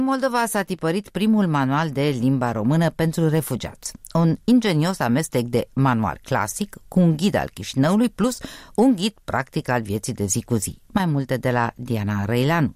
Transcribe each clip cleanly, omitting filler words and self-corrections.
Moldova s-a tipărit primul manual de limba română pentru refugiați. Un ingenios amestec de manual clasic cu un ghid al Chișinăului plus un ghid practic al vieții de zi cu zi. Mai multe de la Diana Răileanu.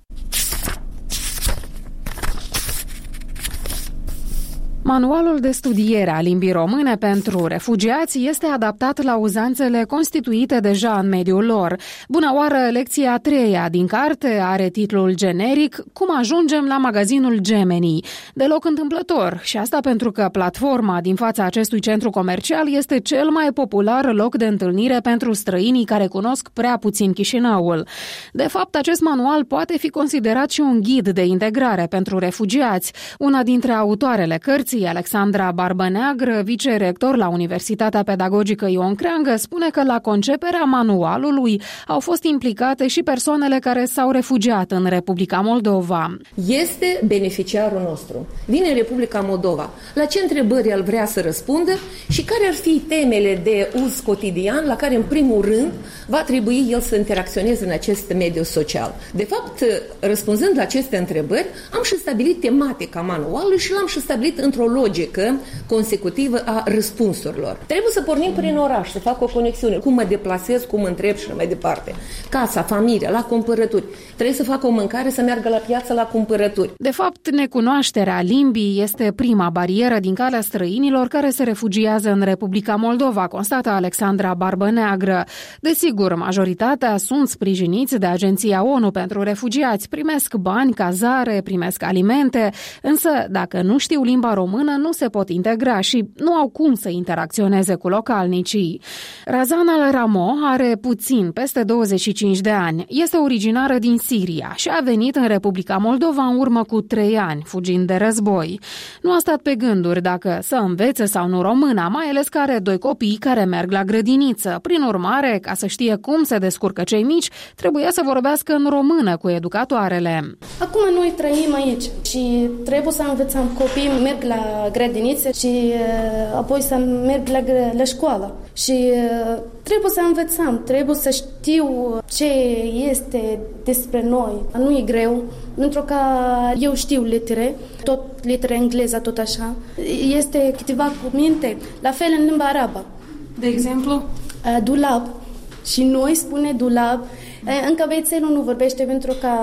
Manualul de studiere a limbii române pentru refugiați este adaptat la uzanțele constituite deja în mediul lor. Bună oară, lecția a treia din carte are titlul generic Cum ajungem la magazinul Gemeni. Deloc întâmplător, și asta pentru că platforma din fața acestui centru comercial este cel mai popular loc de întâlnire pentru străinii care cunosc prea puțin Chișinăul. De fapt, acest manual poate fi considerat și un ghid de integrare pentru refugiați. Una dintre autoarele cărții, Alexandra Barbăneagră, vicerector la Universitatea Pedagogică Ion Creangă, spune că la conceperea manualului au fost implicate și persoanele care s-au refugiat în Republica Moldova. Este beneficiarul nostru. Vine în Republica Moldova. La ce întrebări el vrea să răspundă și care ar fi temele de uz cotidian la care, în primul rând, va trebui el să interacționeze în acest mediu social. De fapt, răspunzând la aceste întrebări, am și stabilit tematica manualului și l-am și stabilit într-o logică consecutivă a răspunsurilor. Trebuie să pornim prin oraș, să fac o conexiune. Cum mă deplasez, cum mă întreb și mai departe. Casa, familia, la cumpărături. Trebuie să fac o mâncare, să meargă la piață la cumpărături. De fapt, necunoașterea limbii este prima barieră din calea străinilor care se refugiază în Republica Moldova, constată Alexandra Barbăneagră. Desigur, majoritatea sunt sprijiniți de Agenția ONU pentru Refugiați, primesc bani, cazare, primesc alimente, însă dacă nu știu limba română, nu se pot integra și nu au cum să interacționeze cu localnicii. Razan Ramo are puțin peste 25 de ani. Este originară din Siria și a venit în Republica Moldova în urmă cu 3 ani, fugind de război. Nu a stat pe gânduri dacă să învețe sau nu româna, mai ales că are 2 copii care merg la grădiniță. Prin urmare, ca să știe cum se descurcă cei mici, trebuia să vorbească în română cu educatoarele. Acum noi trăim aici și trebuie să învățăm copiii, merg la grădiniță și apoi să merg la școală. Și trebuie să învățăm, trebuie să știu ce este despre noi. Nu e greu, pentru că eu știu litere, tot litere engleză, tot așa. Este câteva cuvinte, la fel în limba arabă. De exemplu? Dulab. Și noi spune dulab. Încă băiețelul nu vorbește pentru că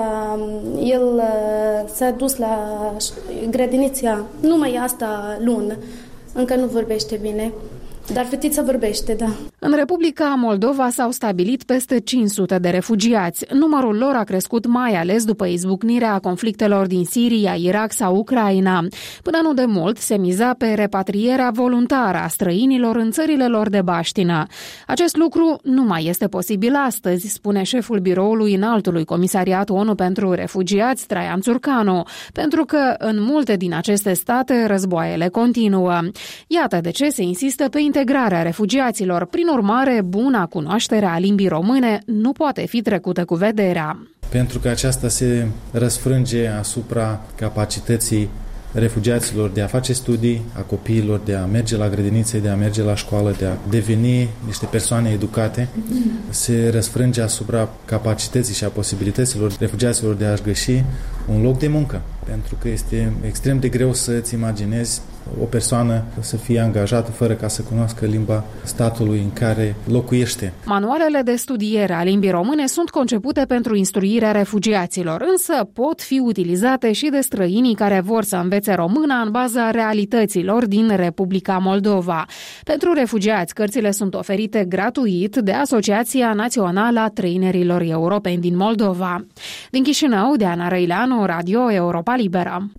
el s-a dus la grădinița numai asta lună. Încă nu vorbește bine. Dar fetița vorbește, da. În Republica Moldova s-au stabilit peste 500 de refugiați. Numărul lor a crescut mai ales după izbucnirea conflictelor din Siria, Irak sau Ucraina. Până nu de mult se miza pe repatrierea voluntară a străinilor în țările lor de baștină. Acest lucru nu mai este posibil astăzi, spune șeful biroului Înaltului Comisariat ONU pentru Refugiați, Traian Țurcanu, pentru că în multe din aceste state războaiele continuă. Iată de ce se insistă pe integrarea refugiaților. Prin urmare, buna cunoaștere a limbii române nu poate fi trecută cu vederea. Pentru că aceasta se răsfrânge asupra capacității refugiaților de a face studii, a copiilor de a merge la grădinițe, de a merge la școală, de a deveni niște persoane educate, se răsfrânge asupra capacității și a posibilităților refugiaților de a-și găsi un loc de muncă. Pentru că este extrem de greu să-ți imaginezi o persoană să fie angajată fără ca să cunoască limba statului în care locuiește. Manualele de studiere a limbii române sunt concepute pentru instruirea refugiaților, însă pot fi utilizate și de străinii care vor să învețe româna în baza realităților din Republica Moldova. Pentru refugiați, cărțile sunt oferite gratuit de Asociația Națională a Trainerilor Europeni din Moldova. Din Chișinău, Diana Răileanu, Radio Europa Liberă.